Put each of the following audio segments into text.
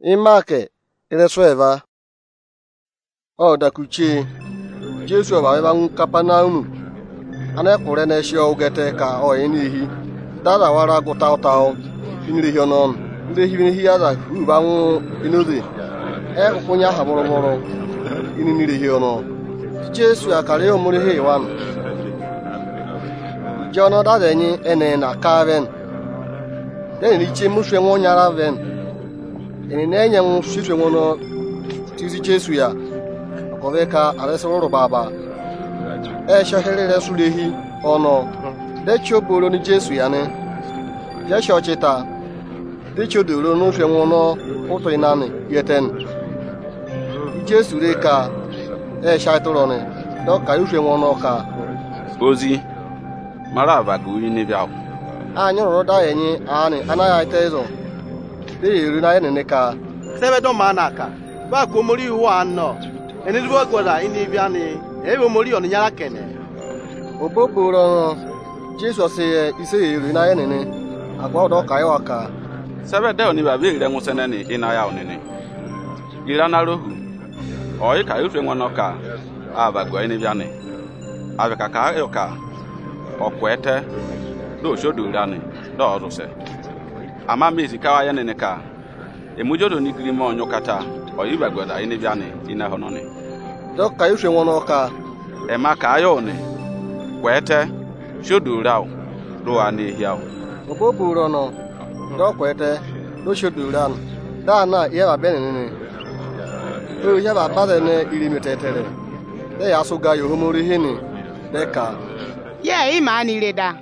imake iresueva o dakuchi Jesu ba ba Kapanaumu ana kwure na eshi ogete ka o enihi dada wara gụta ụta iniri honon ndị hihi ya da ubanwu inudi kwụnya ha bụrụ iniri hono Jesu akara omuri hewan Jono da denyi ene na kaven den riche muswe nwonyara ven ene nenye muswe nwono tizi Jesu ya akoveka aresoro baba shahere sulehi ono de choboro ni Jesu ya ne ya shochita de chodoro no hwe nwono oto inani yeten Jesu re ka shaitoro ne do ka hwe nwono ka ozi mara abaga uri n'ebe ahụ anyị rụrụ da enyi anyị anaghị ite ịzụ dị iri na enene ka sebedo mana ka ba ko mori iwu anọ eniribo gwara inibi ani ebe mori onyara kene oboboro Jesus ise iri na enene agwa do ka iwa ka sebede oni ba be ire nwusene ni ina ya onene ira na rohu oyi ka ife nwono ka abaga inibi ani abeka ka yoka okwete do shodurani do oruse ama mezi kawa ya nene ka emujodo ni grimo onyokata oyibagwada ine biane ina honone do ka yushe wono ka ema ka ayone kwete shodurao do ani hiao oboburo no do kwete do shoduran da na ye ba benene o ya ba bade ne ilimetetere de ya so ga yo homori hini de ka ye imani reda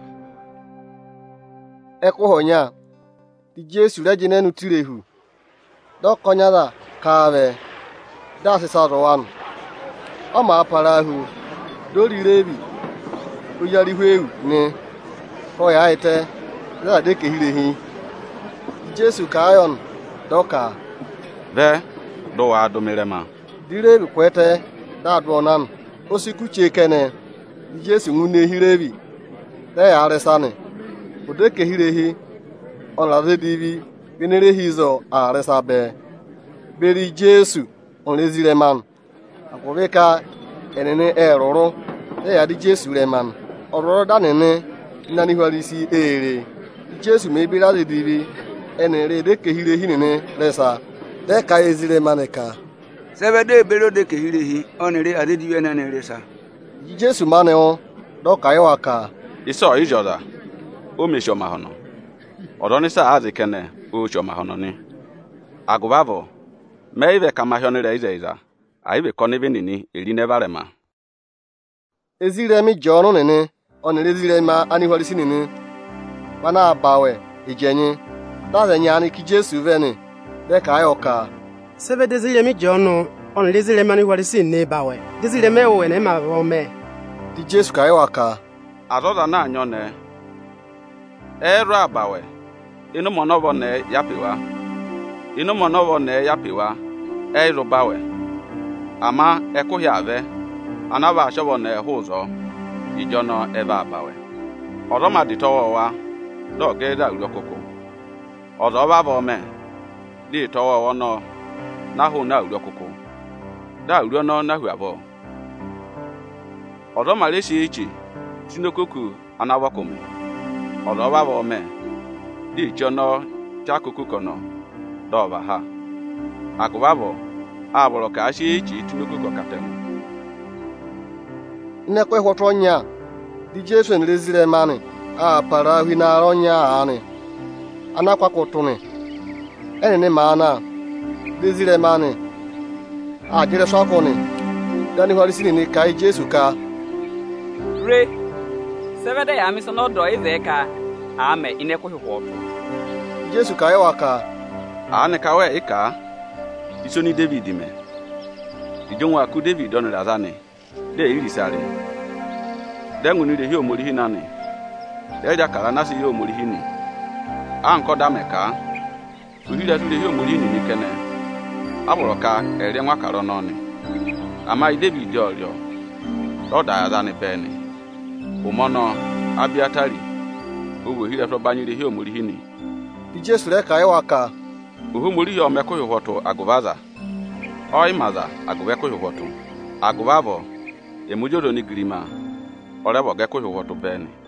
ekohonya di Jesu reje nenu tirehu do konyada kawe da se sarowan o ma parahu do rirebi o yari hwehu ni o ya ite da de kehirehi Jesu kayon do ka ve do wa do merema direbi kwete da donan osikuche kene Jesu ngune hirebi da ya resane ode kehirehi ona redivi binerehi zo aresabe beri Jesu onezire man akwobeka enene eroro da ya di Jesu reman ororo da nene nani hwarisi ere Jesu mebira redivi enere de kehirehi nene resa de ka ezire maneka sebede bero de kehirehi onere adedivi enene resa Jesu maneo do kaiwa ka iso ijoda o mesho mahono odoni sa azikene o cho mahono ni agubavo meive kama hionere izeiza aive konive nini eri nevarema ezire mi jono nene onere ezire ma ani hwarisi nene bana bawe ejenye da nyani ki Jesu veni de kaiwa ka sebe desire mi jono onere ezire ma ni hwarisi ne bawe desire me o ne ma rome di Jesu kaiwa ka azoza na anyone eru abawe inu monovo ne yapiwa eru bawe ama ekuhi ave anaba ashobo ne huzo ijono ebe abawe odoma ditowa do geda urokoko odoba bome di towa no na hu na urokoko da uro no na hu abo odoma lesi ichi sinokoku anawakomi odoba bome di jono chakuku kono doba ha akubabo aboro ka ashi ichi tunukuko katem nekwe hotonya di Jesu nlezire mani a para hu na ronya ani anakwa kotune enene mana lezire mani a jere sokoni dani horisini ni kai Jesu ka re sevede ya miso no do izeka ame inekwo hwoto Jesu ka ewa ka ane kawe ika isoni David me ijonwa ku David on razane de irisare de ngunu de hiyo mori hinani de ja kala nasi hiyo mori hini anko da meka uhira tu de hiyo mori hini nikene aboroka ere nwa karo noni ama David orio oda yazane peni umono abiatari owo hira to banyire hiyo mori hini di Jesu re ka ewa ka uhumuri yo meko yohoto agubaza oi maza agubeko yohoto agubabo emujodo ni grima orebo geko yohoto beni